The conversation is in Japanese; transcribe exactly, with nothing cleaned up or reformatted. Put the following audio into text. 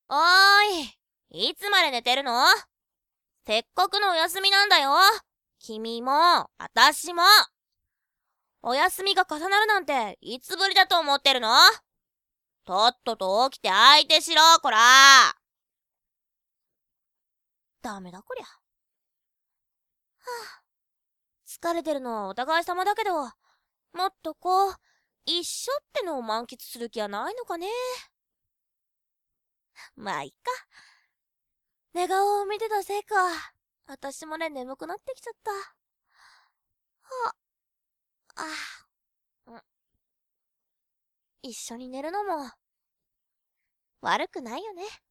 おーい、いつまで寝てるの？せっかくのお休みなんだよ。君も、あたしも。お休みが重なるなんて、いつぶりだと思ってるの？とっとと起きて相手しろ、こら。ダメだこりゃ。はあ、疲れてるのはお互い様だけど、もっとこう、一緒ってのを満喫する気はないのかね。まあ、いっか。寝顔を見てたせいか。私もね、眠くなってきちゃった。はあ、あ、うん、一緒に寝るのも悪くないよね。